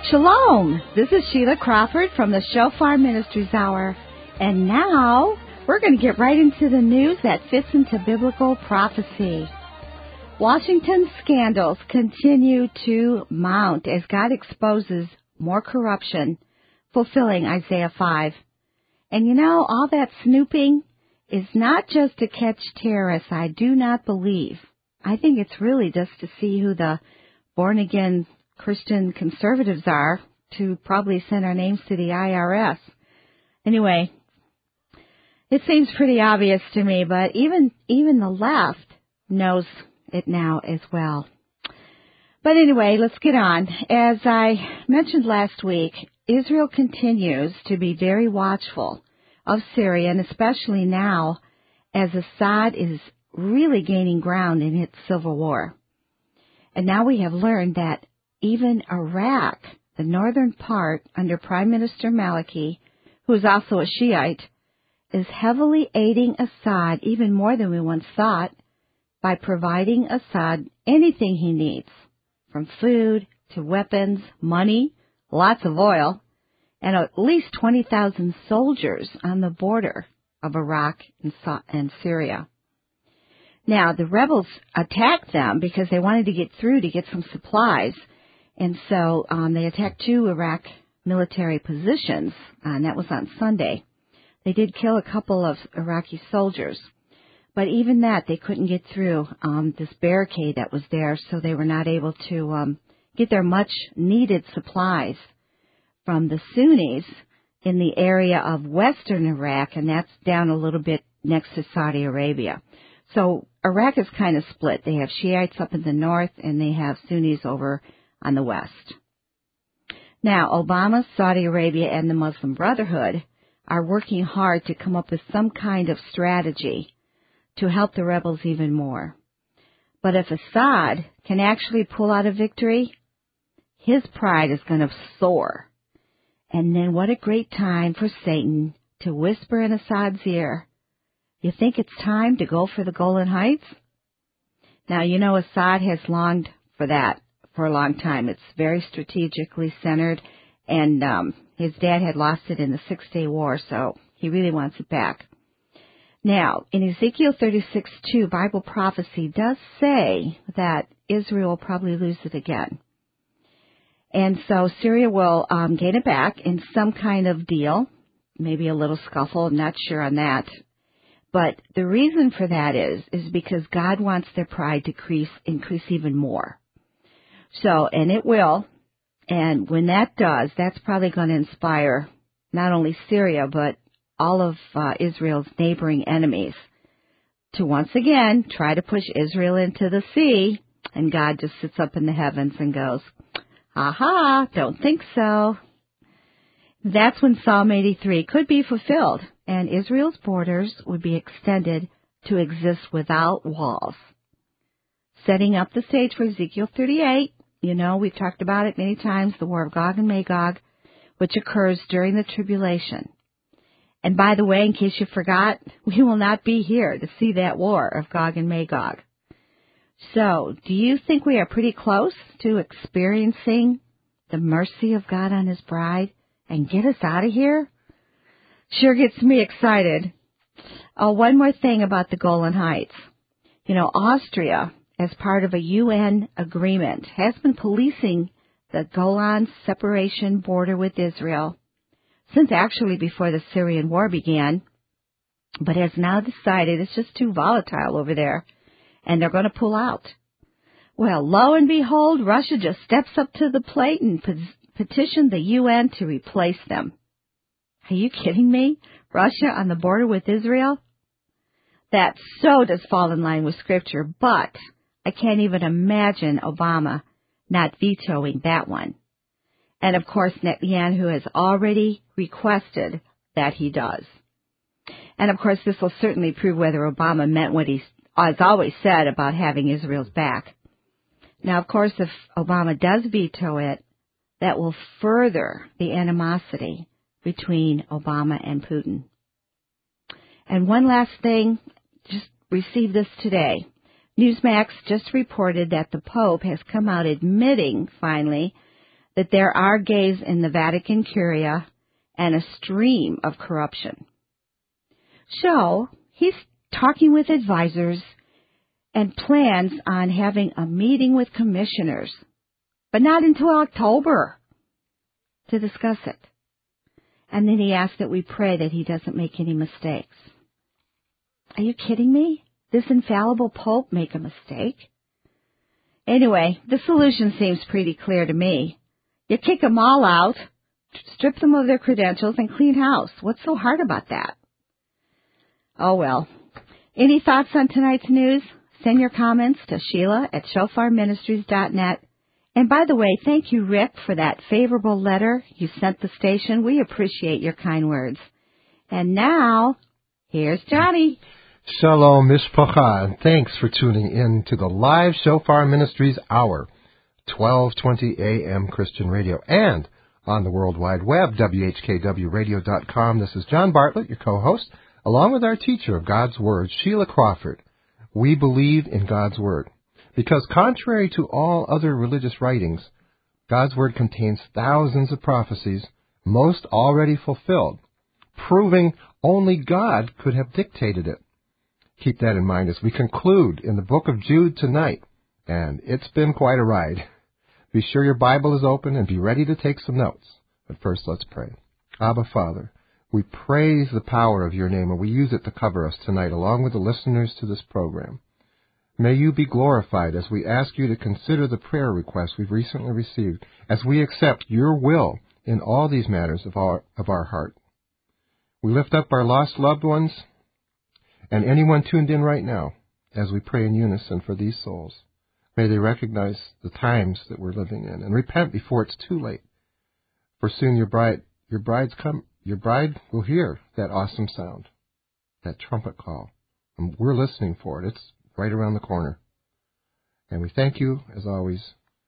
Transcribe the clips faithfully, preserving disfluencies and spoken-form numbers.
Shalom! This is Sheila Crawford from the Shofar Ministries Hour. And now, we're going to get right into the news that fits into biblical prophecy. Washington's scandals continue to mount as God exposes more corruption, fulfilling Isaiah five. And you know, all that snooping is not just to catch terrorists, I do not believe. I think it's really just to see who the born-again Christian conservatives are, to probably send our names to the I R S. Anyway, it seems pretty obvious to me, but even even the left knows it now as well. But anyway, let's get on. As I mentioned last week, Israel continues to be very watchful of Syria, and especially now as Assad is really gaining ground in its civil war. And now we have learned that even Iraq, the northern part under Prime Minister Maliki, who is also a Shiite, is heavily aiding Assad even more than we once thought by providing Assad anything he needs, from food to weapons, money, lots of oil, and at least twenty thousand soldiers on the border of Iraq and Syria. Now, the rebels attacked them because they wanted to get through to get some supplies, and so um, they attacked two Iraq military positions, uh, and that was on Sunday. They did kill a couple of Iraqi soldiers, but even that, they couldn't get through um, this barricade that was there, so they were not able to um, get their much-needed supplies from the Sunnis in the area of western Iraq, and that's down a little bit next to Saudi Arabia. So Iraq is kind of split. They have Shiites up in the north, and they have Sunnis over on the west. Now, Obama, Saudi Arabia, and the Muslim Brotherhood are working hard to come up with some kind of strategy to help the rebels even more. But if Assad can actually pull out a victory, his pride is going to soar. And then what a great time for Satan to whisper in Assad's ear, "You think it's time to go for the Golan Heights?" Now, you know, Assad has longed for that for a long time. It's very strategically centered, and um, his dad had lost it in the Six-Day War, so he really wants it back. Now, in Ezekiel thirty-six two, Bible prophecy does say that Israel will probably lose it again. And so Syria will um, gain it back in some kind of deal, maybe a little scuffle, I'm not sure on that. But the reason for that is, is because God wants their pride to increase, increase even more. So, and it will, and when that does, that's probably going to inspire not only Syria, but all of uh, Israel's neighboring enemies to once again try to push Israel into the sea, and God just sits up in the heavens and goes, "Aha, don't think so." That's when Psalm eighty-three could be fulfilled, and Israel's borders would be extended to exist without walls. Setting up the stage for Ezekiel thirty-eight, you know, we've talked about it many times, the war of Gog and Magog, which occurs during the tribulation. And by the way, in case you forgot, we will not be here to see that war of Gog and Magog. So, do you think we are pretty close to experiencing the mercy of God on His bride and get us out of here? Sure gets me excited. Oh, one more thing about the Golan Heights. You know, Austria, as part of a U N agreement, has been policing the Golan separation border with Israel since actually before the Syrian war began, but has now decided it's just too volatile over there, and they're going to pull out. Well, lo and behold, Russia just steps up to the plate and petitioned the U N to replace them. Are you kidding me? Russia on the border with Israel? That so does fall in line with Scripture, but I can't even imagine Obama not vetoing that one. And of course, Netanyahu has already requested that he does. And of course, this will certainly prove whether Obama meant what he has always said about having Israel's back. Now, of course, if Obama does veto it, that will further the animosity between Obama and Putin. And one last thing, just received this today. Newsmax just reported that the Pope has come out admitting, finally, that there are gays in the Vatican Curia and a stream of corruption. So he's talking with advisors and plans on having a meeting with commissioners, but not until October to discuss it. And then he asked that we pray that he doesn't make any mistakes. Are you kidding me? This infallible Pope make a mistake? Anyway, the solution seems pretty clear to me. You kick them all out, strip them of their credentials, and clean house. What's so hard about that? Oh, well. Any thoughts on tonight's news? Send your comments to Sheila at shofar ministries dot net. And by the way, thank you, Rick, for that favorable letter you sent the station. We appreciate your kind words. And now, here's Johnny. Shalom, Mishpacha, and thanks for tuning in to the live Shofar Ministries Hour, twelve twenty a.m. Christian Radio, and on the World Wide Web, W H K W radio dot com. This is John Bartlett, your co-host, along with our teacher of God's Word, Sheila Crawford. We believe in God's Word, because contrary to all other religious writings, God's Word contains thousands of prophecies, most already fulfilled, proving only God could have dictated it. Keep that in mind as we conclude in the book of Jude tonight, and it's been quite a ride. Be sure your Bible is open and be ready to take some notes. But first, let's pray. Abba, Father, we praise the power of your name, and we use it to cover us tonight, along with the listeners to this program. May you be glorified as we ask you to consider the prayer requests we've recently received, as we accept your will in all these matters of our, of our heart. We lift up our lost loved ones, and anyone tuned in right now, as we pray in unison for these souls. May they recognize the times that we're living in and repent before it's too late. For soon your bride, your bride's come, your bride will hear that awesome sound, that trumpet call. And we're listening for it. It's right around the corner. And we thank you, as always,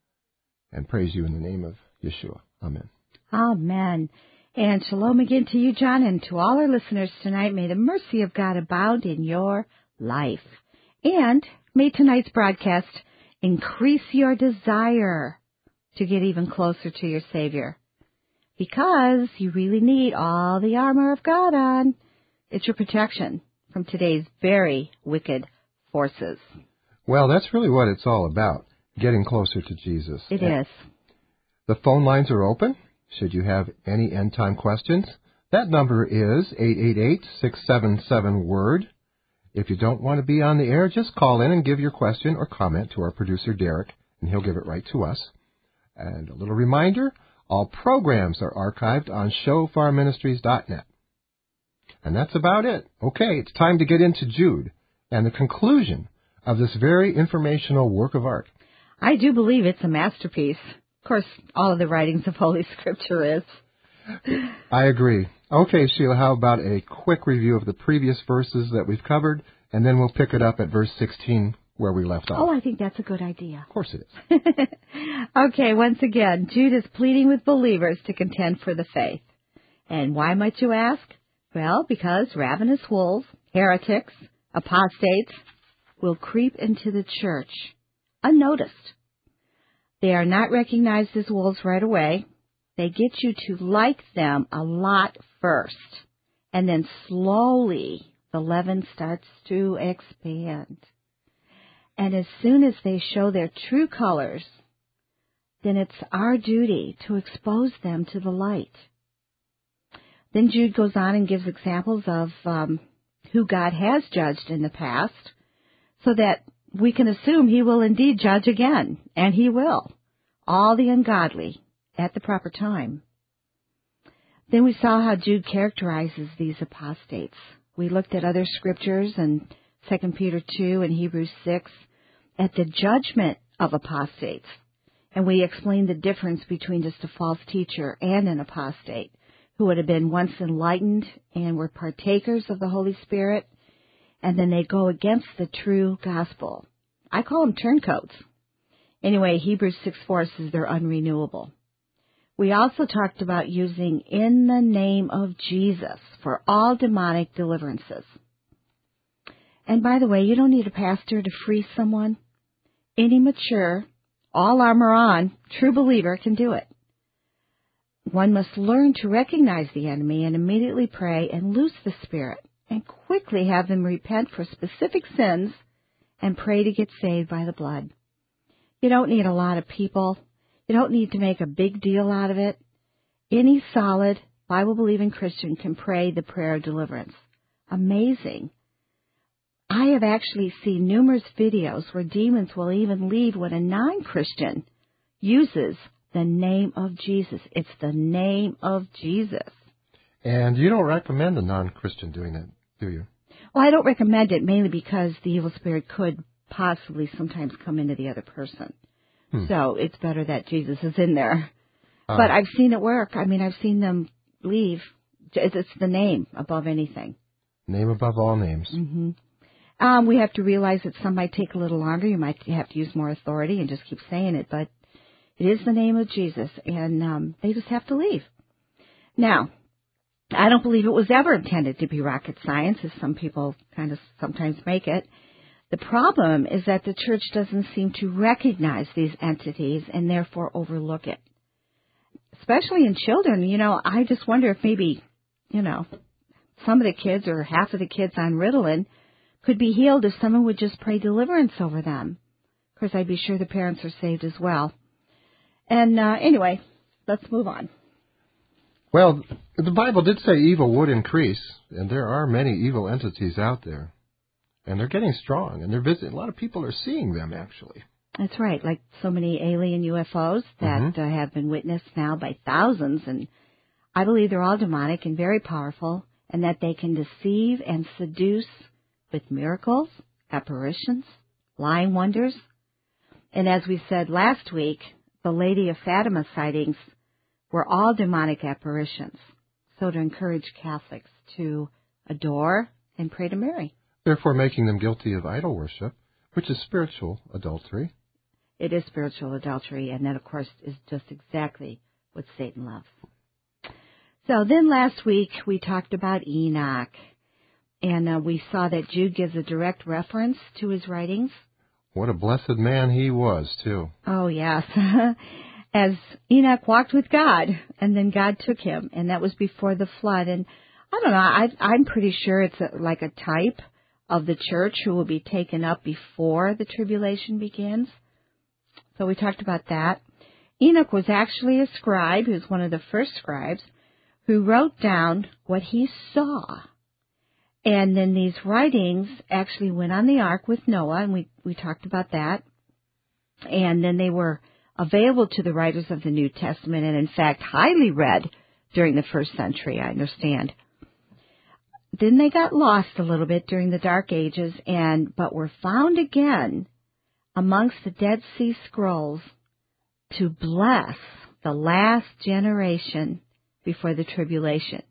and praise you in the name of Yeshua. Amen. Amen. And shalom again to you, John, and to all our listeners tonight. May the mercy of God abound in your life. And may tonight's broadcast increase your desire to get even closer to your Savior. Because you really need all the armor of God on. It's your protection from today's very wicked forces. Well, that's really what it's all about, getting closer to Jesus. It and is. The phone lines are open. Should you have any end-time questions, that number is eight eight eight, six seven seven, WORD. If you don't want to be on the air, just call in and give your question or comment to our producer, Derek, and he'll give it right to us. And a little reminder, all programs are archived on shofar ministries dot net. And that's about it. Okay, it's time to get into Jude and the conclusion of this very informational work of art. I do believe it's a masterpiece. Of course, all of the writings of Holy Scripture is. I agree. Okay, Sheila, how about a quick review of the previous verses that we've covered, and then we'll pick it up at verse sixteen where we left off. Oh, I think that's a good idea. Of course it is. Okay, once again, Jude is pleading with believers to contend for the faith. And why might you ask? Well, because ravenous wolves, heretics, apostates will creep into the church unnoticed. They are not recognized as wolves right away. They get you to like them a lot first. And then slowly the leaven starts to expand. And as soon as they show their true colors, then it's our duty to expose them to the light. Then Jude goes on and gives examples of um, who God has judged in the past, so that we can assume he will indeed judge again, and he will, all the ungodly at the proper time. Then we saw how Jude characterizes these apostates. We looked at other scriptures in Second Peter two and Hebrews six at the judgment of apostates. And we explained the difference between just a false teacher and an apostate who would have been once enlightened and were partakers of the Holy Spirit, and then they go against the true gospel. I call them turncoats. Anyway, Hebrews six four says they're unrenewable. We also talked about using in the name of Jesus for all demonic deliverances. And by the way, you don't need a pastor to free someone. Any mature, all armor on, true believer can do it. one must learn to recognize the enemy and immediately pray and loose the spirit and quickly have them repent for specific sins and pray to get saved by the blood. You don't need a lot of people. You don't need to make a big deal out of it. Any solid, Bible-believing Christian can pray the prayer of deliverance. Amazing. I have actually seen numerous videos where demons will even leave when a non-Christian uses the name of Jesus. It's the name of Jesus. And you don't recommend a non-Christian doing that, do you? Well, I don't recommend it mainly because the evil spirit could possibly sometimes come into the other person. Hmm. So it's better that Jesus is in there. Uh, but I've seen it work. I mean, I've seen them leave. It's the name above anything. Name above all names. Mm-hmm. Um, we have to realize that some might take a little longer. You might have to use more authority and just keep saying it. But it is the name of Jesus, and um, they just have to leave. Now, I don't believe it was ever intended to be rocket science, as some people kind of sometimes make it. The problem is that the church doesn't seem to recognize these entities and therefore overlook it. Especially in children, you know, I just wonder if maybe, you know, some of the kids or half of the kids on Ritalin could be healed if someone would just pray deliverance over them. Of course, I'd be sure the parents are saved as well. And uh, anyway, let's move on. Well, the Bible did say evil would increase, and there are many evil entities out there. And they're getting strong, and they're visiting. A lot of people are seeing them, actually. That's right, like so many alien U F Os that mm-hmm. uh, have been witnessed now by thousands. And I believe they're all demonic and very powerful, and that they can deceive and seduce with miracles, apparitions, lying wonders. And as we said last week, the Lady of Fatima sightings were all demonic apparitions. So to encourage Catholics to adore and pray to Mary. Therefore making them guilty of idol worship, which is spiritual adultery. It is spiritual adultery, and that, of course, is just exactly what Satan loves. So then last week we talked about Enoch, and uh, we saw that Jude gives a direct reference to his writings. What a blessed man he was, too. Oh, yes. As Enoch walked with God, and then God took him, and that was before the flood. And I don't know, I, I'm pretty sure it's a, like a type of the church who will be taken up before the tribulation begins. So we talked about that. Enoch was actually a scribe. He was one of the first scribes who wrote down what he saw. And then these writings actually went on the ark with Noah, and we, we talked about that. And then they were available to the writers of the New Testament, and in fact highly read during the first century, I understand. Then they got lost a little bit during the Dark Ages, and but were found again amongst the Dead Sea Scrolls to bless the last generation before the tribulation,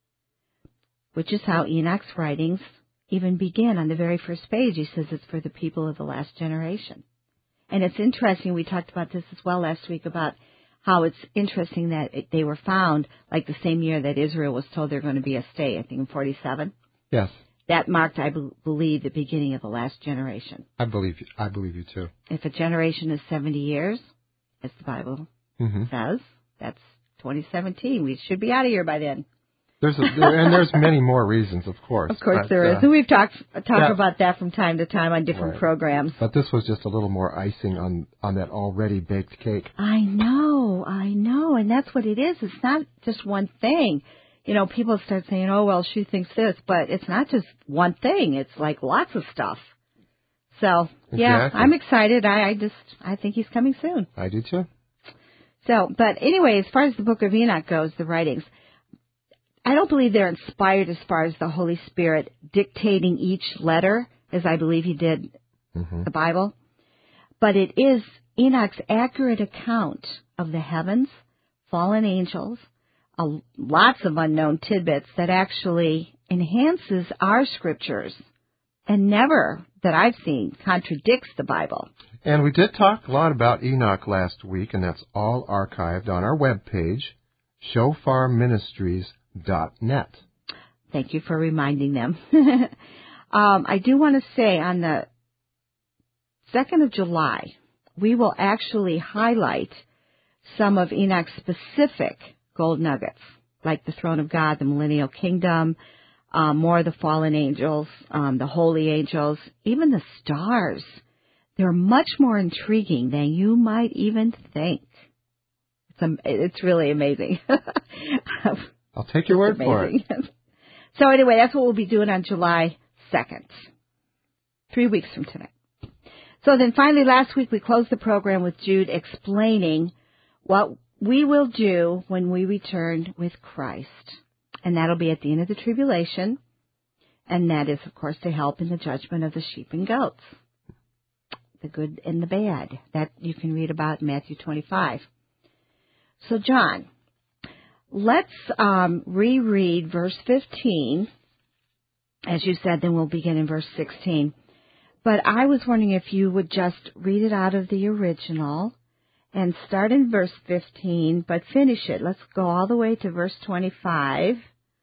which is how Enoch's writings even begin. On the very first page, he says it's for the people of the last generation. And it's interesting, we talked about this as well last week, about how it's interesting that it, they were found like the same year that Israel was told they're going to be a state, I think in forty-seven. Yes. That marked, I be- believe, the beginning of the last generation. I believe you, I believe you too. If a generation is seventy years, as the Bible mm-hmm. says, that's twenty seventeen. We should be out of here by then. There's a, there, and there's many more reasons, of course. Of course but, there is. Uh, and we've talked talked yeah. about that from time to time on different right. programs. But this was just a little more icing on, on that already baked cake. I know, I know, and that's what it is. It's not just one thing. You know, people start saying, oh, well, she thinks this, but it's not just one thing. It's like lots of stuff. So, yeah, exactly. I'm excited. I, I just, I think he's coming soon. I do too. So, but anyway, as far as the book of Enoch goes, the writings, I don't believe they're inspired as far as the Holy Spirit dictating each letter, as I believe he did mm-hmm. the Bible. But it is Enoch's accurate account of the heavens, fallen angels, uh, lots of unknown tidbits that actually enhances our scriptures and never, that I've seen, contradicts the Bible. And we did talk a lot about Enoch last week, and that's all archived on our webpage, shofar ministries dot net. Thank you for reminding them. um, I do want to say on the second of July, we will actually highlight some of Enoch's specific gold nuggets, like the throne of God, the millennial kingdom, um, more of the fallen angels, um, the holy angels, even the stars. They're much more intriguing than you might even think. It's, um, it's really amazing. I'll take your word for it. So anyway, that's what we'll be doing on July second, three weeks from tonight. So then finally last week we closed the program with Jude explaining what we will do when we return with Christ. And that'll be at the end of the tribulation. And that is, of course, to help in the judgment of the sheep and goats. The good and the bad. That you can read about in Matthew twenty-five. So, John, let's um, reread verse fifteen. As you said, then we'll begin in verse sixteen. But I was wondering if you would just read it out of the original and start in verse fifteen, but finish it. Let's go all the way to verse twenty-five.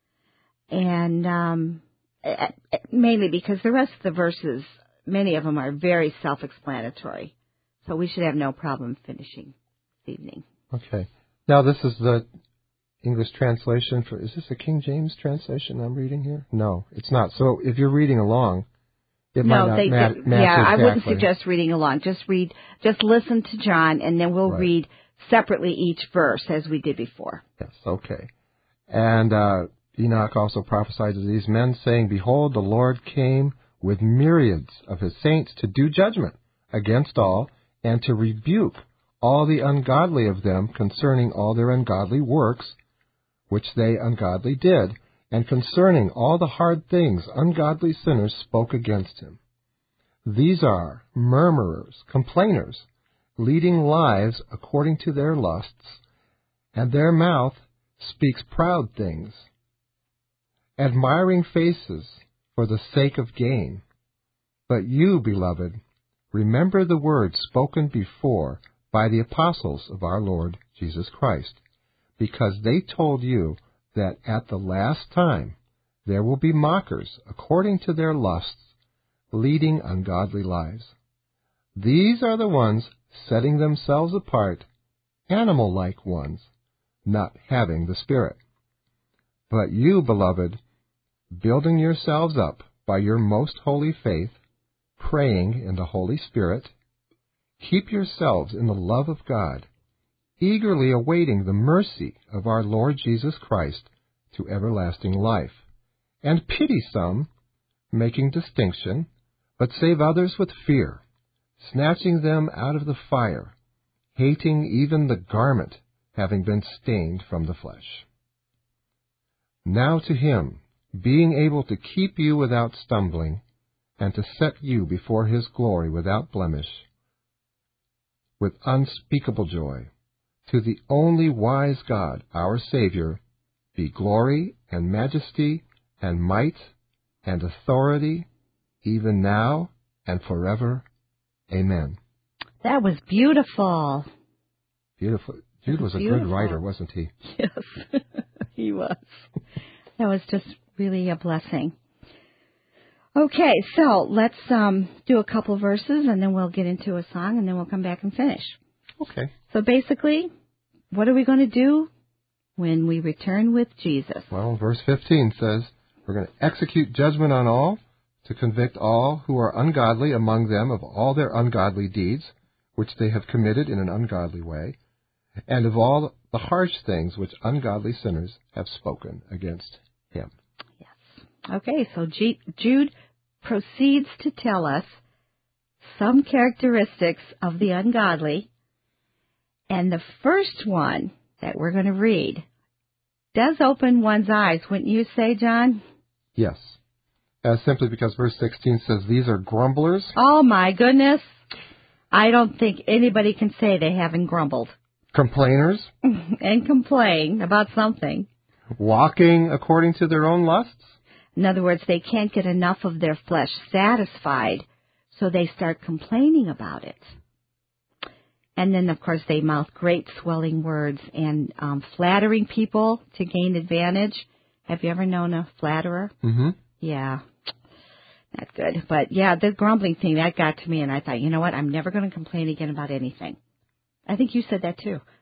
And um, mainly because the rest of the verses, many of them are very self-explanatory. So we should have no problem finishing this evening. Okay. Now this is the English translation for, is this a King James translation I'm reading here? No, it's not. So if you're reading along, it no, might not they, mat- they, match yeah, exactly. I wouldn't suggest reading along. Just read, just listen to John, and then we'll right. read separately each verse as we did before. Yes, okay. And uh, Enoch also prophesied to these men, saying, Behold, the Lord came with myriads of his saints to do judgment against all, and to rebuke all the ungodly of them concerning all their ungodly works, which they ungodly did, and concerning all the hard things ungodly sinners spoke against him. These are murmurers, complainers, leading lives according to their lusts, and their mouth speaks proud things, admiring faces for the sake of gain. But you, beloved, remember the words spoken before by the apostles of our Lord Jesus Christ, because they told you that at the last time there will be mockers according to their lusts, leading ungodly lives. These are the ones setting themselves apart, animal-like ones, not having the Spirit. But you, beloved, building yourselves up by your most holy faith, praying in the Holy Spirit, keep yourselves in the love of God, eagerly awaiting the mercy of our Lord Jesus Christ to everlasting life. And pity some, making distinction, but save others with fear, snatching them out of the fire, hating even the garment having been stained from the flesh. Now to him, being able to keep you without stumbling, and to set you before his glory without blemish, with unspeakable joy, to the only wise God, our Savior, be glory and majesty and might and authority, even now and forever. Amen. That was beautiful. Beautiful. Jude was a beautiful. good writer, wasn't he? Yes, he was. That was just really a blessing. Okay, so let's um, do a couple verses, and then we'll get into a song, and then we'll come back and finish. Okay. So basically, what are we going to do when we return with Jesus? Well, verse fifteen says, we're going to execute judgment on all, to convict all who are ungodly among them of all their ungodly deeds, which they have committed in an ungodly way, and of all the harsh things which ungodly sinners have spoken against him. Yes. Okay, so G- Jude proceeds to tell us some characteristics of the ungodly, and the first one that we're going to read does open one's eyes, wouldn't you say, John? Yes. Uh, simply because verse sixteen says these are grumblers. Oh, my goodness. I don't think anybody can say they haven't grumbled. Complainers. And complain about something. Walking according to their own lusts. In other words, they can't get enough of their flesh satisfied, so they start complaining about it. And then, of course, they mouth great swelling words and um, flattering people to gain advantage. Have you ever known a flatterer? Mm-hmm. Yeah, not good. But, yeah, the grumbling thing, that got to me, and I thought, you know what, I'm never going to complain again about anything. I think you said that, too.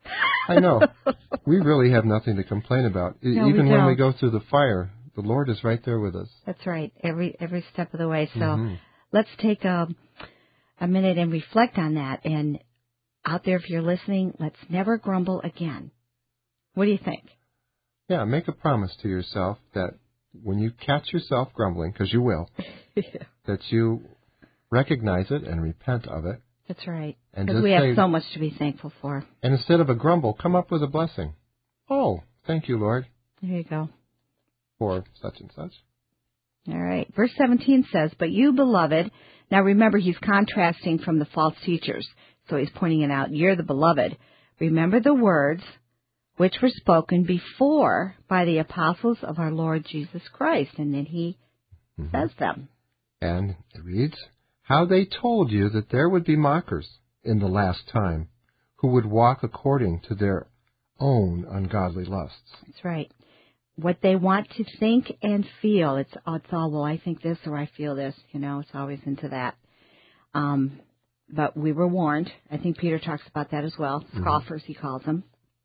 I know. We really have nothing to complain about. No, Even we when we don't. go through the fire, the Lord is right there with us. That's right, every every step of the way. So Mm-hmm. let's take a, a minute and reflect on that. And out there, if you're listening, let's never grumble again. What do you think? Yeah, make a promise to yourself that when you catch yourself grumbling, because you will, Yeah. that you recognize it and repent of it. That's right. And Because just we have say- so much to be thankful for. And instead of a grumble, come up with a blessing. Oh, thank you, Lord, There you go. for such and such. All right. Verse seventeen says, "But you, beloved," now remember he's contrasting from the false teachers. So he's pointing it out. "You're the beloved. Remember the words which were spoken before by the apostles of our Lord Jesus Christ." And then he Mm-hmm. says them. And it reads, "How they told you that there would be mockers in the last time, who would walk according to their own ungodly lusts." That's right. What they want to think and feel. It's, it's all, well, I think this or I feel this. You know, it's always into that. Um, but we were warned. I think Peter talks about that as well. Scoffers, mm-hmm. he calls them.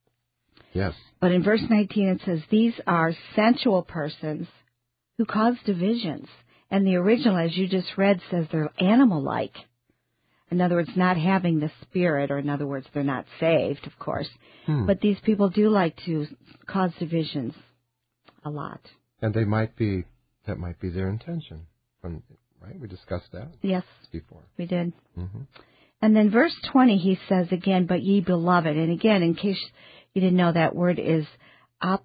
Yes. But in verse nineteen it says, "These are sensual persons who cause divisions." And the original, as you just read, says they're animal-like. In other words, not having the Spirit, or in other words, they're not saved, of course. Hmm. But these people do like to cause divisions a lot. And they might be, that might be their intention. From, right? We discussed that Yes, before. we did. Mm-hmm. And then verse twenty, he says again, "But ye beloved." And again, in case you didn't know, that word is ap-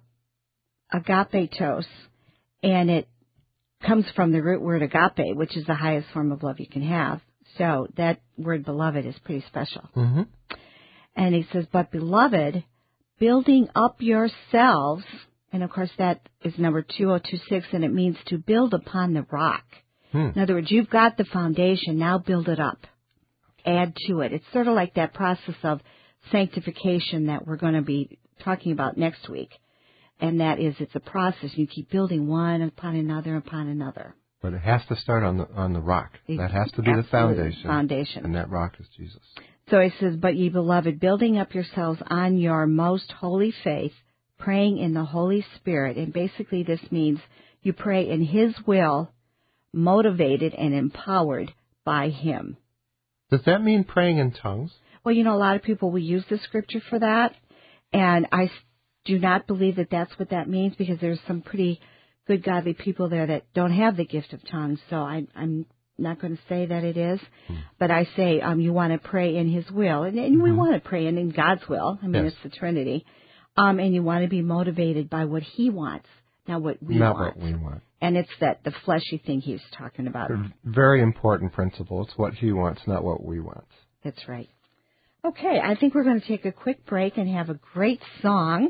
agapetos. And it comes from the root word agape, which is the highest form of love you can have. So that word beloved is pretty special. Mm-hmm. And he says, "But beloved, building up yourselves," and of course that is number two oh two six, and it means to build upon the rock. Hmm. In other words, you've got the foundation, now build it up. Add to it. It's sort of like that process of sanctification that we're going to be talking about next week. And that is, it's a process. You keep building one upon another upon another. But it has to start on the on the rock. That has to be the foundation. Foundation. And that rock is Jesus. So he says, "But ye beloved, building up yourselves on your most holy faith, praying in the Holy Spirit." And basically this means you pray in His will, motivated and empowered by Him. Does that mean praying in tongues? Well, you know, a lot of people will use the scripture for that. And I do not believe that that's what that means, because there's some pretty good godly people there that don't have the gift of tongues. So I, I'm not going to say that it is. Hmm. But I say um, you want to pray in His will. And, and mm-hmm. we want to pray in, in God's will. I mean, yes. It's the Trinity. Um, and you want to be motivated by what He wants, not what we not want. Not what we want. And it's that the fleshy thing He was talking about. A very important principle. It's what He wants, not what we want. That's right. Okay, I think we're going to take a quick break and have a great song.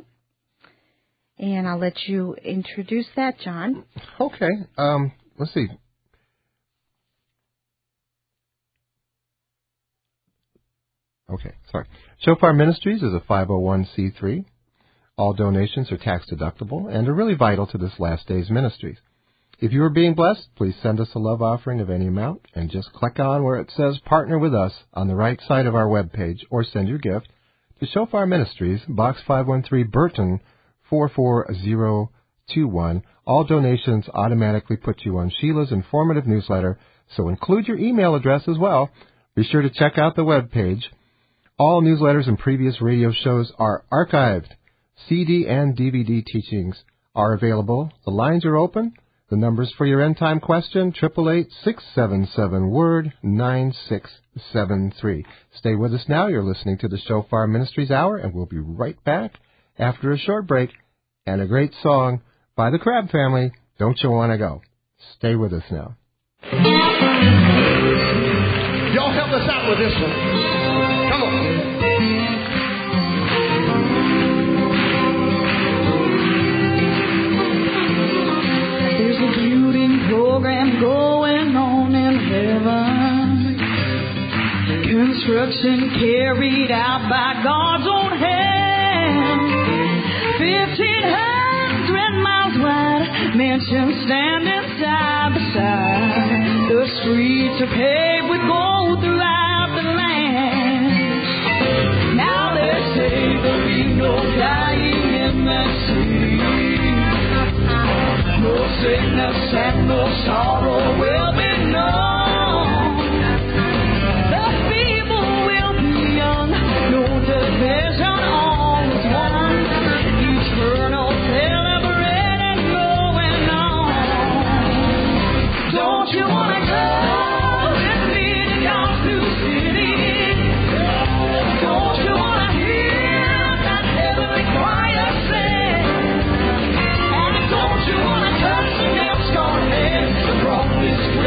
And I'll let you introduce that, John. Okay. Um, let's see. Okay, sorry. Shofar Ministries is a five oh one c three. All donations are tax deductible and are really vital to this last day's ministries. If you are being blessed, please send us a love offering of any amount and just click on where it says Partner with Us on the right side of our webpage, or send your gift to Shofar Ministries, Box five one three, Burton, four four zero two one. All donations automatically put you on Sheila's informative newsletter, so include your email address as well. Be sure to check out the webpage. All newsletters and previous radio shows are archived. C D and D V D teachings are available. The lines are open. The numbers for your end time question, eight eight eight, six seven seven, word, nine six seven three. Stay with us now. You're listening to the Shofar Ministries Hour, and we'll be right back after a short break and a great song by the Crab Family, Don't You Want to Go. Stay with us now. Y'all help us out with this one. Come on. Program going on in heaven, construction carried out by God's own hand. Fifteen hundred miles wide, mansions standing side by side. The streets are paved with gold throughout the land. Now they say there'll be no sadness and no sorrow will be known. The feeble will be young, no division, all is one. Eternal celebrating going on. Don't you want to go with me to God's new city? Don't you want to hear that heavenly choir sing? And don't you want to touch the nail-scarred head across this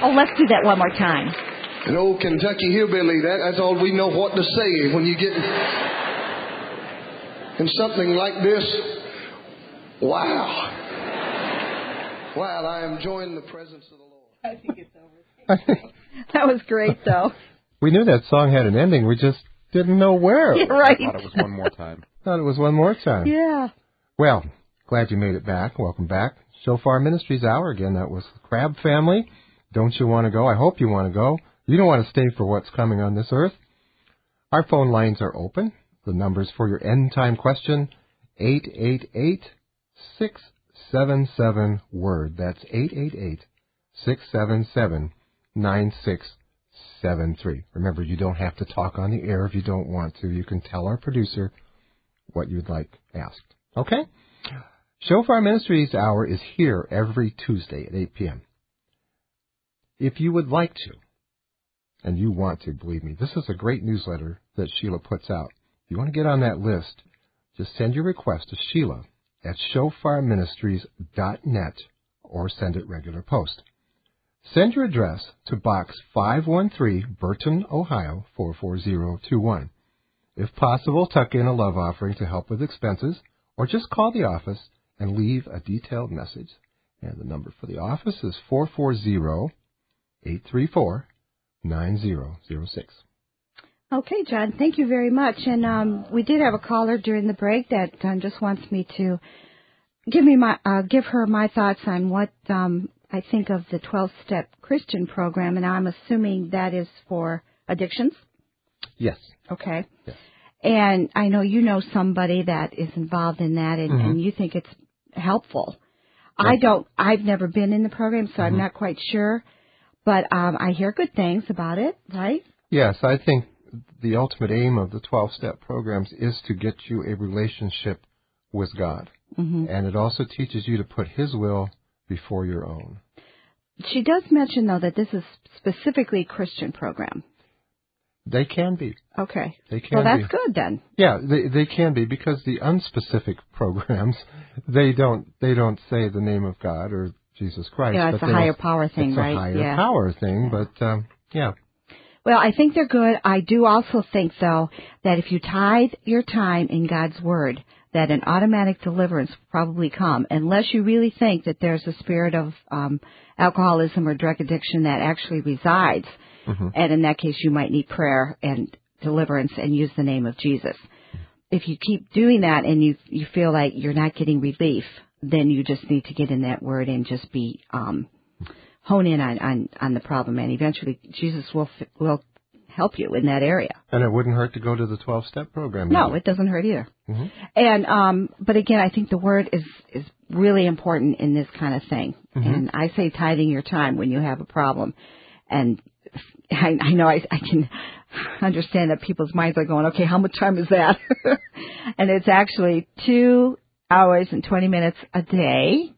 Oh, let's do that one more time. An old Kentucky hillbilly, that, that's all we know what to say when you get in something like this. Wow. Wow, I am enjoying the presence of the Lord. I think it's over. That was great, though. We knew that song had an ending. We just didn't know where. Yeah, right. I thought it was one more time. Thought it was one more time. Yeah. Well, glad you made it back. Welcome back. Shofar Ministries Hour. Again, that was the Crab Family. Don't you want to go? I hope you want to go. You don't want to stay for what's coming on this earth. Our phone lines are open. The numbers for your end time question, eight eight eight, six seven seven, word. That's eight eight eight, six seven seven, nine six seven three. Remember, you don't have to talk on the air if you don't want to. You can tell our producer what you'd like asked. Okay? Shofar Ministries Hour is here every Tuesday at eight p.m. If you would like to, and you want to, believe me, this is a great newsletter that Sheila puts out. If you want to get on that list, just send your request to Sheila at shofar ministries dot net or send it regular post. Send your address to Box five one three, Burton, Ohio, four four zero two one. If possible, tuck in a love offering to help with expenses, or just call the office and leave a detailed message. And the number for the office is four four zero, eight three four, nine zero zero six. Okay, John, thank you very much. And um, we did have a caller during the break that um, just wants me to give me my uh, give her my thoughts on what um, I think of the twelve-step Christian program, and I'm assuming that is for addictions. Yes. Okay. Yes. And I know you know somebody that is involved in that, and, Mm-hmm. and you think it's helpful. Yes. I don't. I've never been in the program, so Mm-hmm. I'm not quite sure. But um, I hear good things about it, right? Yes, I think the ultimate aim of the twelve-step programs is to get you a relationship with God. Mm-hmm. And it also teaches you to put His will before your own. She does mention, though, that this is specifically a Christian program. They can be. Okay. They can Well, that's be. good then. Yeah, they they can be, because the unspecific programs, they don't they don't say the name of God or Jesus Christ. Yeah, but it's a they higher will- power thing, it's right? a higher Yeah. power thing, Yeah. but um, yeah. Well, I think they're good. I do also think, though, that if you tithe your time in God's Word, that an automatic deliverance will probably come, unless you really think that there's a spirit of um, alcoholism or drug addiction that actually resides. Mm-hmm. And in that case, you might need prayer and deliverance and use the name of Jesus. If you keep doing that and you you feel like you're not getting relief, then you just need to get in that Word and just be um, hone in on, on, on the problem, and eventually Jesus will will help you in that area. And it wouldn't hurt to go to the twelve-step program. No, either. it doesn't hurt either. Mm-hmm. And um, but again, I think the Word is is really important in this kind of thing. Mm-hmm. And I say tithing your time when you have a problem. And I, I know I, I can understand that people's minds are going, okay, how much time is that? And it's actually two hours and twenty minutes a day,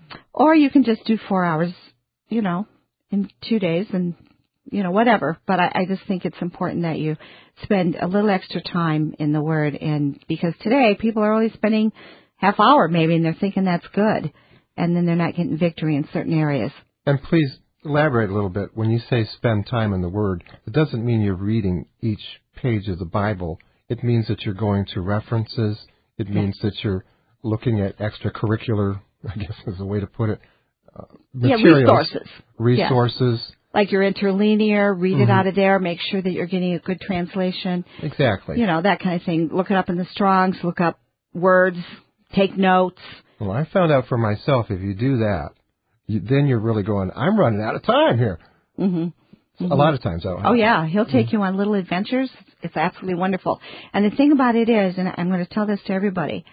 or you can just do four hours, you know, in two days and, you know, whatever. But I, I just think it's important that you spend a little extra time in the Word, and because today people are only spending half hour maybe, and they're thinking that's good, and then they're not getting victory in certain areas. And please elaborate a little bit. When you say spend time in the Word, it doesn't mean you're reading each page of the Bible. It means that you're going to references. It means that you're looking at extracurricular, I guess is a way to put it, uh, materials. Yeah, resources. Resources. Yes. Like your interlinear, read Mm-hmm. it out of there, make sure that you're getting a good translation. Exactly. You know, that kind of thing. Look it up in the Strongs, look up words, take notes. Well, I found out for myself, if you do that, you, then you're really going, I'm running out of time here. Mm-hmm. Mm-hmm. A lot of times that'll happen. Oh, yeah. He'll take mm-hmm. you on little adventures. It's absolutely wonderful. And the thing about it is, and I'm going to tell this to everybody,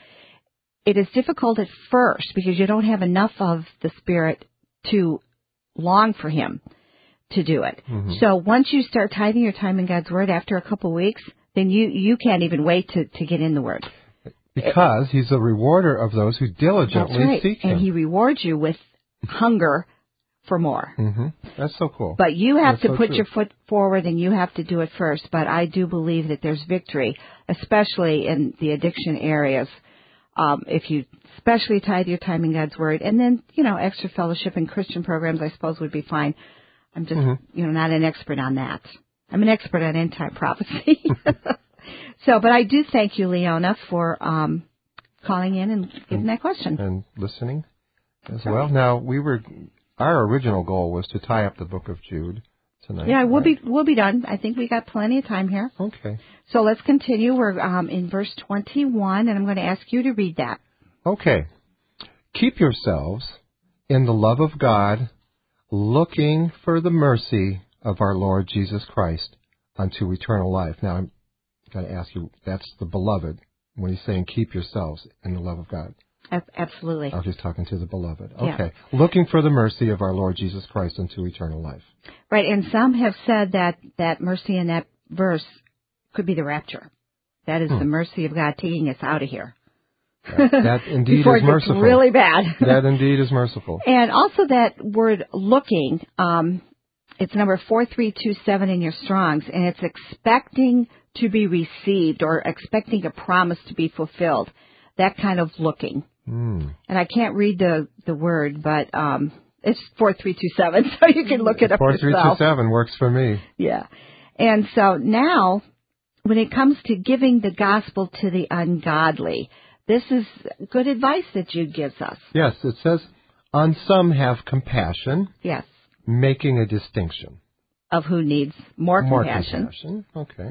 it is difficult at first because you don't have enough of the Spirit to long for Him to do it. Mm-hmm. So once you start tithing your time in God's Word after a couple of weeks, then you, you can't even wait to, to get in the Word. Because He's a rewarder of those who diligently That's right. seek Him. And He rewards you with hunger for more. Mm-hmm. That's so cool. But you have That's to so put true. your foot forward, and you have to do it first. But I do believe that there's victory, especially in the addiction areas. Um, if you especially tithe your time in God's Word, and then, you know, extra fellowship and Christian programs, I suppose, would be fine. I'm just, Mm-hmm. you know, not an expert on that. I'm an expert on end-time prophecy. So, but I do thank you, Leona, for um, calling in and giving that question. And listening as That's well. right. Now, we were, our original goal was to tie up the book of Jude tonight. Yeah, we'll right? be we'll be done. I think we got plenty of time here. Okay. So let's continue. We're um, in verse twenty-one, and I'm going to ask you to read that. Okay. Keep yourselves in the love of God, looking for the mercy of our Lord Jesus Christ unto eternal life. Now, I'm going to ask you, that's the beloved, when he's saying keep yourselves in the love of God. Ab- Absolutely. I was just talking to the beloved. Yeah. Okay. Looking for the mercy of our Lord Jesus Christ unto eternal life. Right, and some have said that that mercy in that verse could be the rapture. That is Hmm. the mercy of God taking us out of here. That, that indeed Before is it gets merciful. really bad. That indeed is merciful. And also that word looking, um, it's number four three two seven in your Strongs, and it's expecting to be received or expecting a promise to be fulfilled. That kind of looking. Mm. And I can't read the, the word, but um, it's four three two seven, so you can look it up four three two yourself. seven works for me. Yeah. And so now, when it comes to giving the gospel to the ungodly, this is good advice that Jude gives us. Yes, it says, on some have compassion, Yes. making a distinction. Of who needs more, More compassion. compassion. Okay.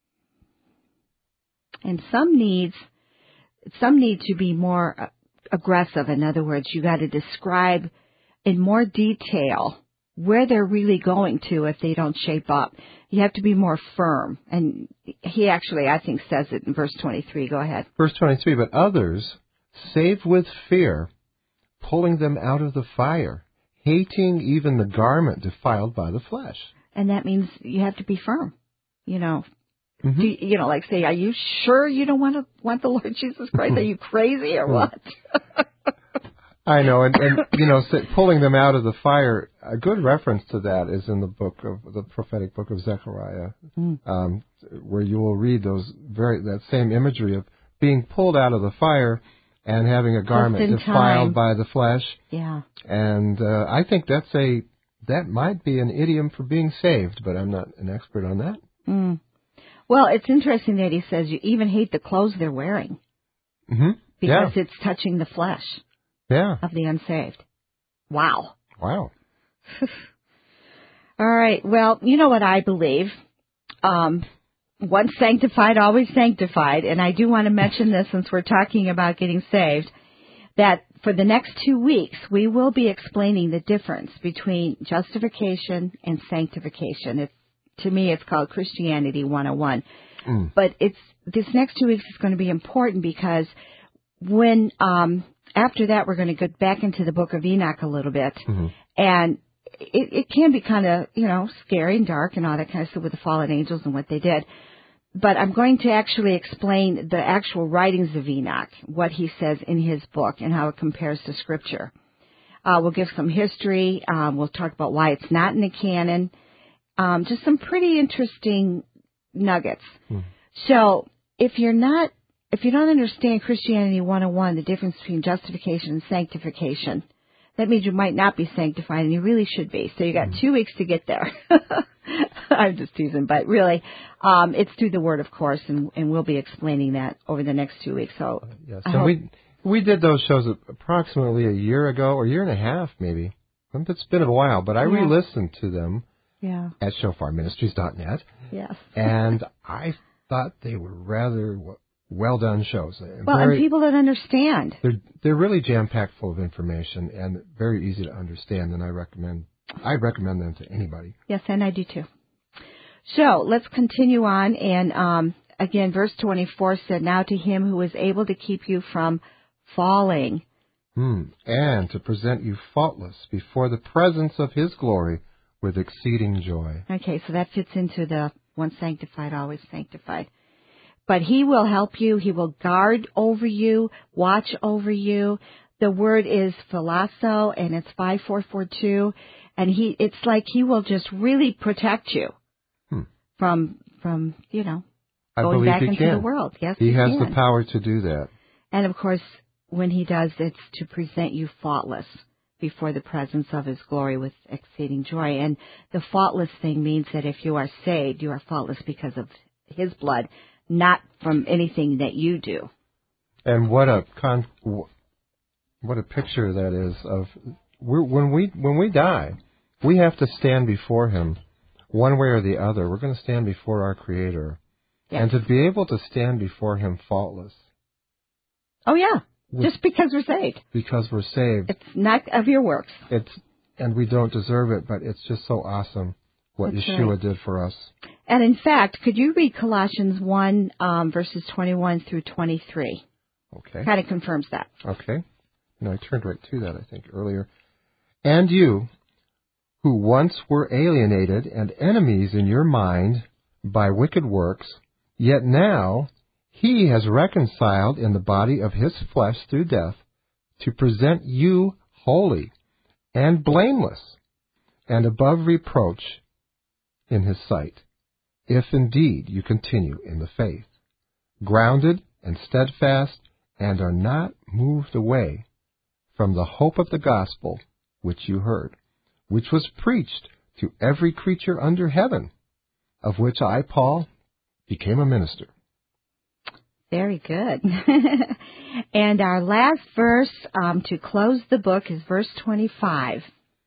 And some needs, some need to be more uh, aggressive. In other words, you got to describe in more detail where they're really going to if they don't shape up. You have to be more firm. And he actually, I think, says it in verse twenty-three. Go ahead. Verse twenty-three, but others, save with fear, pulling them out of the fire, hating even the garment defiled by the flesh. And that means you have to be firm. You know, Mm-hmm. do you, you know, like say, are you sure you don't want to want the Lord Jesus Christ? Are you crazy or what? I know, and, and you know, so pulling them out of the fire. A good reference to that is in the book of the prophetic book of Zechariah, Mm. um, where you will read those very that same imagery of being pulled out of the fire and having a garment in defiled time. by the flesh. Yeah. And uh, I think that's a that might be an idiom for being saved, but I'm not an expert on that. Mm. Well, it's interesting that he says you even hate the clothes they're wearing Mm-hmm. because Yeah. it's touching the flesh Yeah. of the unsaved. Wow. Wow. All right. Well, you know what I believe. Um, once sanctified, always sanctified. And I do want to mention this since we're talking about getting saved, that for the next two weeks, we will be explaining the difference between justification and sanctification. It's, to me, it's called Christianity one oh one. Mm. But it's this next two weeks is going to be important because when um, after that, we're going to get back into the book of Enoch a little bit. Mm-hmm. And it, it can be kind of, you know, scary and dark and all that kind of stuff with the fallen angels and what they did. But I'm going to actually explain the actual writings of Enoch, what he says in his book and how it compares to Scripture. Uh, we'll give some history. Um, we'll talk about why it's not in the canon. Um, just some pretty interesting nuggets. Hmm. So if you're not, if you don't understand Christianity one oh one, the difference between justification and sanctification, that means you might not be sanctified, and you really should be. So you got two weeks to get there. I'm just teasing, but really, um, it's through the Word, of course, and, and we'll be explaining that over the next two weeks. So Yes, I and hope- we we did those shows approximately a year ago, or a year and a half, maybe. It's been a while, but I Yeah. re-listened to them yeah, at shofar ministries dot net, yes. and I thought they were rather w- well done shows. Well, Very- and people that understand. They're they're really jam packed full of information and very easy to understand, and I recommend I recommend them to anybody. Yes, and I do too. So let's continue on, and um, again, verse twenty-four said, "Now to him who is able to keep you from falling." Hmm. And to present you faultless before the presence of His glory with exceeding joy. Okay, so that fits into the once sanctified, always sanctified. But He will help you. He will guard over you, watch over you. The word is philasso, and it's five four four two, and He it's like He will just really protect you Hmm. from from you know I going believe back He into can. the world. Yes, He He has can. the power to do that. And of course, when He does, it's to present you faultless. before the presence of his glory with exceeding joy. And the faultless thing means that if you are saved, you are faultless because of his blood, not from anything that you do. And what a con- what a picture that is of we're, when we when we die, we have to stand before him one way or the other. We're going to stand before our Creator. Yes. And to be able to stand before him faultless. Oh, yeah. Just because we're saved. Because we're saved. It's not of your works. It's and we don't deserve it, but it's just so awesome what That's Yeshua right. did for us. And in fact, could you read Colossians one, um, verses twenty-one through twenty-three? Okay. Kind of confirms that. Okay. No, I turned right to that, I think, earlier. And you, who once were alienated and enemies in your mind by wicked works, yet now he has reconciled in the body of his flesh through death to present you holy and blameless and above reproach in his sight, if indeed you continue in the faith, grounded and steadfast, and are not moved away from the hope of the gospel which you heard, which was preached to every creature under heaven, of which I, Paul, became a minister. Very good. And our last verse um, to close the book is verse twenty-five.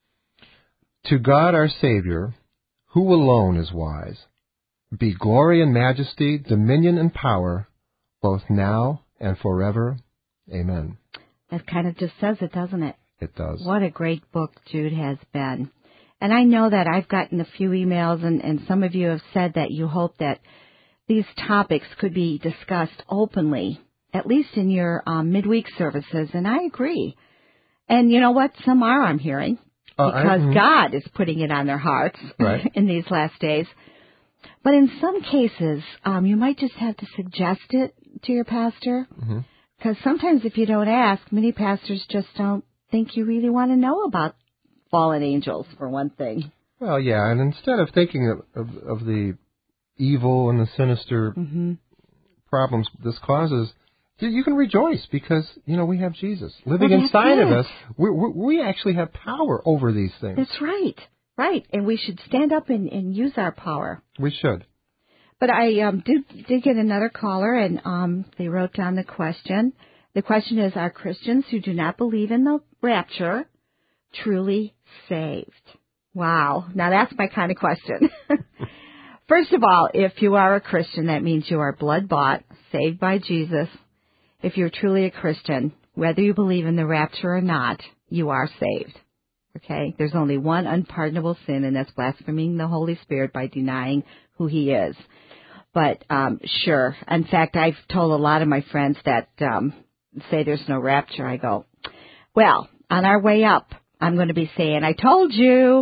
To God our Savior, who alone is wise, be glory and majesty, dominion and power, both now and forever. Amen. That kind of just says it, doesn't it? It does. What a great book Jude has been. And I know that I've gotten a few emails, and, and some of you have said that you hope that these topics could be discussed openly, at least in your um, midweek services, and I agree. And you know what? Some are, I'm hearing, uh, because I, God is putting it on their hearts right. in these last days. But in some cases, um, you might just have to suggest it to your pastor, because mm-hmm. sometimes if you don't ask, many pastors just don't think you really want to know about fallen angels, for one thing. Well, yeah, and instead of thinking of, of, of the evil and the sinister mm-hmm. problems this causes, you can rejoice because, you know, we have Jesus living well, inside it. of us. We, we, we actually have power over these things. That's right. Right. And we should stand up and, and use our power. We should. But I um, did, did get another caller, and um, they wrote down the question. The question is, are Christians who do not believe in the rapture truly saved? Wow. Now that's my kind of question. First of all, if you are a Christian, that means you are blood-bought, saved by Jesus. If you're truly a Christian, whether you believe in the rapture or not, you are saved. Okay? There's only one unpardonable sin, and that's blaspheming the Holy Spirit by denying who he is. But, um, sure. In fact, I've told a lot of my friends that um, say there's no rapture. I go, well, on our way up, I'm going to be saying, I told you.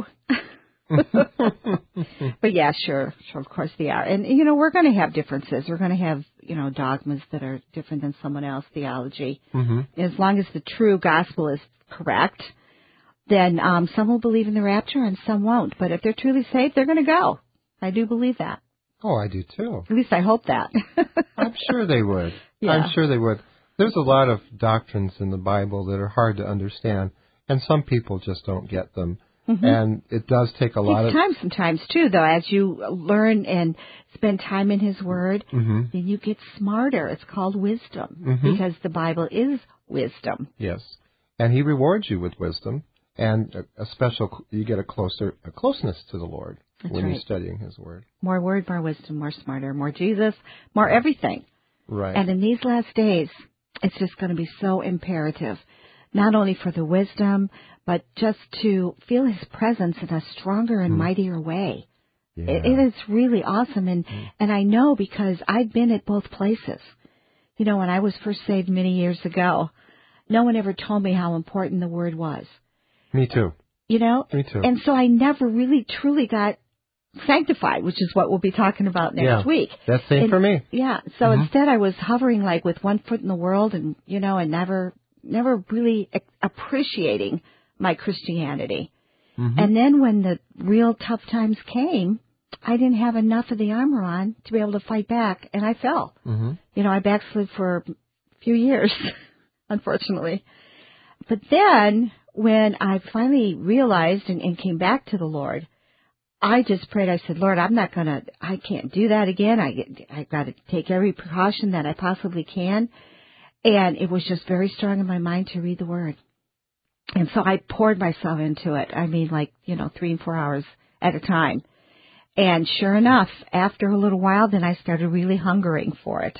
But yeah, sure, sure, of course they are. And, you know, we're going to have differences. We're going to have, you know, dogmas that are different than someone else's theology. Mm-hmm. As long as the true gospel is correct, then um, some will believe in the rapture and some won't. But if they're truly saved, they're going to go. I do believe that. Oh, I do too. At least I hope that. I'm sure they would. Yeah. I'm sure they would. There's a lot of doctrines in the Bible that are hard to understand, and some people just don't get them. Mm-hmm. And it does take a it lot takes of time sometimes too, though. As you learn and spend time in His Word, mm-hmm. then you get smarter. It's called wisdom mm-hmm. because the Bible is wisdom. Yes, and He rewards you with wisdom, and a, a special. You get a closer, a closeness to the Lord That's when right. you're studying His Word. More Word, more wisdom, more smarter, more Jesus, more everything. Right. And in these last days, it's just going to be so imperative, not only for the wisdom, but just to feel His presence in a stronger and mm. mightier way. Yeah. It, it is really awesome. And, mm. and I know because I've been at both places. You know, when I was first saved many years ago, no one ever told me how important the Word was. Me too. You know? Me too. And so I never really truly got sanctified, which is what we'll be talking about next yeah, week. That's same and, for me. Yeah. So mm-hmm. instead I was hovering like with one foot in the world and, you know, and never, never really appreciating my Christianity. Mm-hmm. And then when the real tough times came, I didn't have enough of the armor on to be able to fight back, and I fell. Mm-hmm. You know, I backslid for a few years, unfortunately. But then when I finally realized and, and came back to the Lord, I just prayed. I said, Lord, I'm not going to, I can't do that again. I, I've got to take every precaution that I possibly can. And it was just very strong in my mind to read the Word. And so I poured myself into it. I mean, like, you know, three and four hours at a time. And sure enough, after a little while, then I started really hungering for it.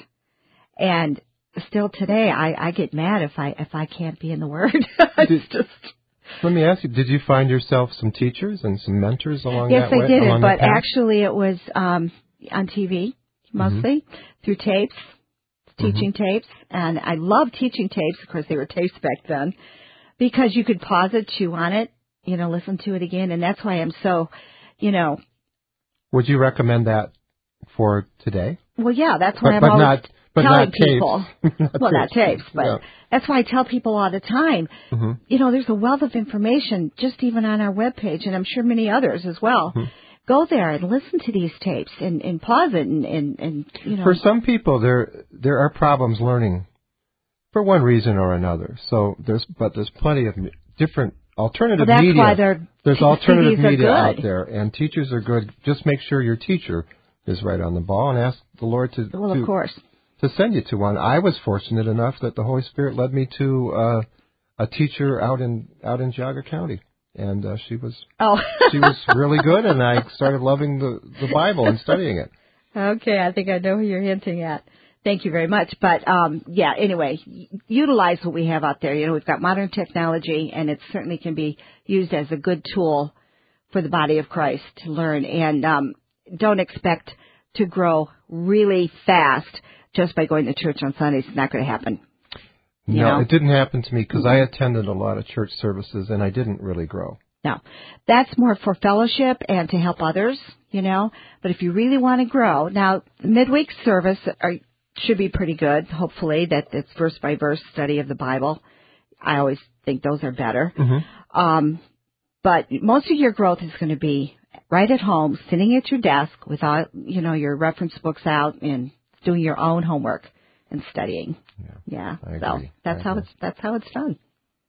And still today, I, I get mad if I if I can't be in the Word. It's Did, just... Let me ask you, did you find yourself some teachers and some mentors along yes, that way? Yes, I did, along but that path? actually it was um, on T V, mostly, mm-hmm. through tapes, teaching mm-hmm. tapes. And I loved teaching tapes. Of course, they were tapes back then, because you could pause it, chew on it, you know, listen to it again. And that's why I'm so, you know... Would you recommend that for today? Well, yeah, that's why but, I'm but always not, but telling not people. Not well, tapes. not tapes, but yeah. that's why I tell people all the time, mm-hmm. you know, there's a wealth of information just even on our webpage, and I'm sure many others as well. Mm-hmm. Go there and listen to these tapes and, and pause it and, and, and, you know. For some people, there there are problems learning for one reason or another. So there's, but there's plenty of different alternative well, that's media. Why they're, there's alternative C Ds media are out good. there, and teachers are good. Just make sure your teacher is right on the ball, and ask the Lord to well, to, of course. to send you to one. I was fortunate enough that the Holy Spirit led me to uh, a teacher out in out in Geauga County, and uh, she was oh. she was really good, and I started loving the the Bible and studying it. Okay, I think I know who you're hinting at. Thank you very much. But, um, yeah, anyway, utilize what we have out there. You know, we've got modern technology, and it certainly can be used as a good tool for the body of Christ to learn. And um, don't expect to grow really fast just by going to church on Sundays. It's not going to happen. You no, know? It didn't happen to me because I attended a lot of church services, and I didn't really grow. No, that's more for fellowship and to help others, you know. But if you really want to grow, now, midweek service are, should be pretty good, hopefully, that it's verse-by-verse study of the Bible. I always think those are better. Mm-hmm. Um, but most of your growth is going to be right at home, sitting at your desk without, you know, your reference books out and doing your own homework and studying. Yeah, yeah. I so agree. that's I how agree. it's that's how it's done.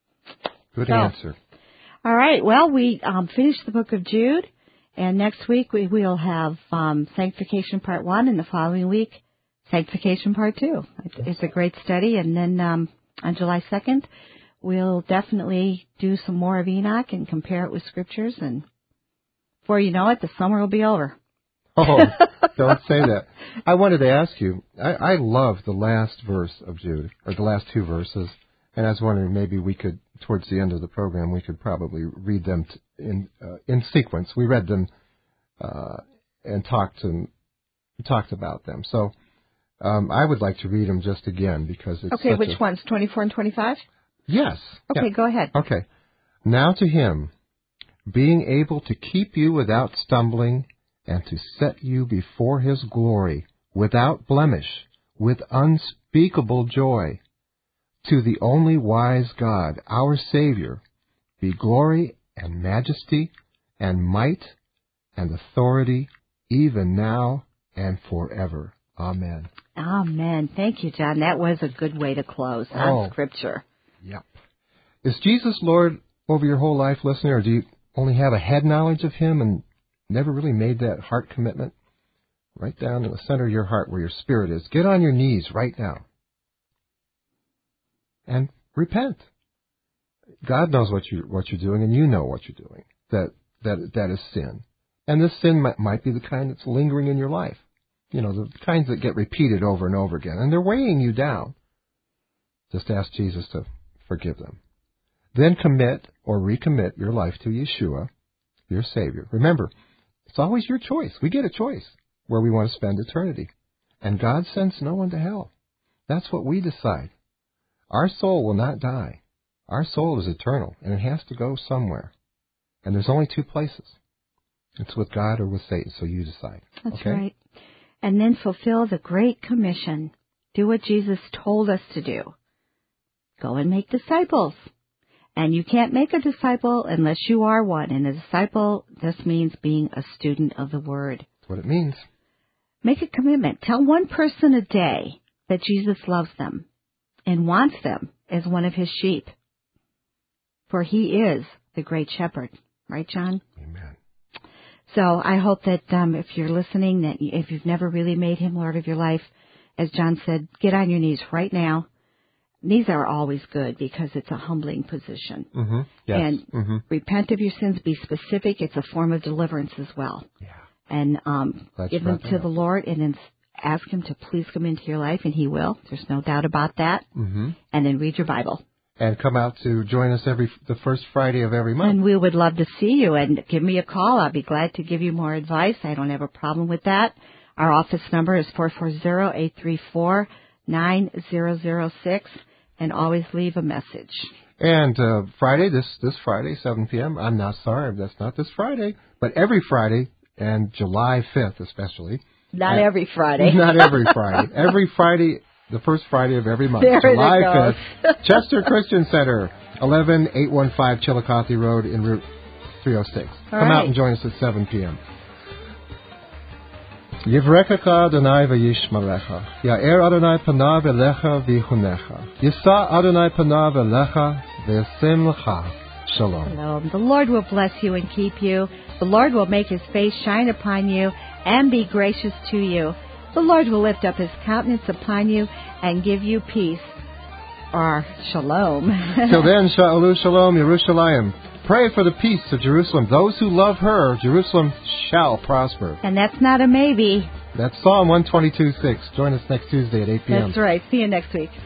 Good so, answer. All right. Well, we um, finished the book of Jude, and next week we will have um, Sanctification Part One, and the following week Sanctification Part Two. It's a great study, and then um, on July second, we'll definitely do some more of Enoch and compare it with Scriptures, and before you know it, the summer will be over. Oh, don't say that. I wanted to ask you, I, I love the last verse of Jude, or the last two verses, and I was wondering maybe we could, towards the end of the program, we could probably read them t- in uh, in sequence. We read them uh, and talked to, talked about them. So um, I would like to read them just again because it's okay. such Which a, ones? twenty-four and twenty-five. Yes. Okay, yeah. go ahead. Okay. Now to him, being able to keep you without stumbling and to set you before his glory without blemish, with unspeakable joy, to the only wise God, our Savior, be glory and majesty and might and authority, even now and forever. Amen. Amen. Thank you, John. That was a good way to close Oh. on Scripture. Yep. Is Jesus Lord over your whole life, listener, or do you only have a head knowledge of him and never really made that heart commitment? Right down in the center of your heart where your spirit is. Get on your knees right now and repent. God knows what you what you're doing, and you know what you're doing. That that that is sin, and this sin might, might be the kind that's lingering in your life. You know, the kinds that get repeated over and over again, and they're weighing you down. Just ask Jesus to forgive them. Then commit or recommit your life to Yeshua, your Savior. Remember, it's always your choice. We get a choice where we want to spend eternity. And God sends no one to hell. That's what we decide. Our soul will not die. Our soul is eternal, and it has to go somewhere. And there's only two places. It's with God or with Satan, so you decide. That's okay? right. And then fulfill the Great Commission. Do what Jesus told us to do. Go and make disciples. And you can't make a disciple unless you are one. And a disciple, this means being a student of the Word. That's what it means. Make a commitment. Tell one person a day that Jesus loves them and wants them as one of his sheep. for he is the great shepherd. Right, John? Amen. So I hope that um, if you're listening, that if you've never really made him Lord of your life, as John said, get on your knees right now. Knees are always good because it's a humbling position. Mm-hmm. Yes. And mm-hmm. repent of your sins, be specific. It's a form of deliverance as well. Yeah. And um, give them to up. the Lord and then ask him to please come into your life, and he will. There's no doubt about that. Mm-hmm. And then read your Bible. And come out to join us every the first Friday of every month. And we would love to see you. And give me a call. I'll be glad to give you more advice. I don't have a problem with that. Our office number is four four zero, eight three four, nine zero zero six. And always leave a message. And uh, Friday, this this Friday, seven p.m. I'm not sorry, that's not this Friday, but every Friday, and July fifth especially. Not uh, every Friday. Not every Friday. Every Friday, the first Friday of every month. There July it fifth, Chester Christian Center, eleven eight one five Chillicothe Road in Route three oh six. All Come right. out and join us at seven p.m. Yivrechecha Adonai v'yishmerecha. Ya'er Adonai panav elecha v'yichunecha. Yisa Adonai panav elecha v'yasim lecha. Shalom. Shalom. The Lord will bless you and keep you. The Lord will make his face shine upon you and be gracious to you. The Lord will lift up his countenance upon you and give you peace. Or shalom. Till then, Sha'alu Shalom Yerushalayim. Pray for the peace of Jerusalem. Those who love her, Jerusalem shall prosper. And that's not a maybe. That's Psalm one twenty-two six. Join us next Tuesday at eight p.m. That's right. See you next week.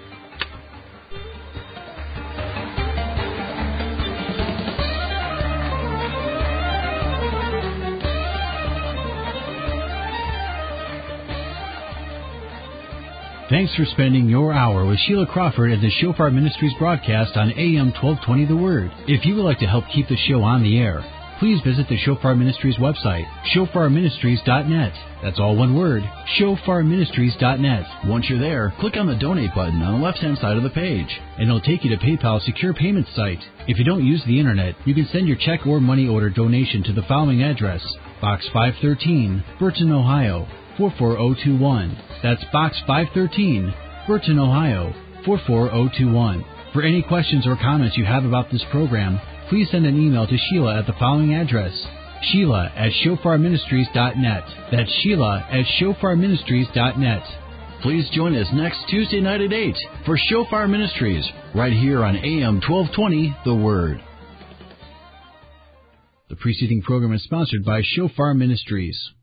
Thanks for spending your hour with Sheila Crawford at the Shofar Ministries broadcast on A M twelve twenty The Word. If you would like to help keep the show on the air, please visit the Shofar Ministries website, shofar ministries dot net. That's all one word, shofar ministries dot net. Once you're there, click on the donate button on the left-hand side of the page, and it'll take you to PayPal's secure payment site. If you don't use the internet, you can send your check or money order donation to the following address, Box five thirteen, Burton, Ohio, four four zero two one. That's Box five thirteen, Burton, Ohio, four four zero two one. For any questions or comments you have about this program, please send an email to Sheila at the following address, Sheila at shofar ministries dot net. That's Sheila at shofar ministries dot net. Please join us next Tuesday night at eight for Shofar Ministries, right here on A M twelve twenty, The Word. The preceding program is sponsored by Shofar Ministries.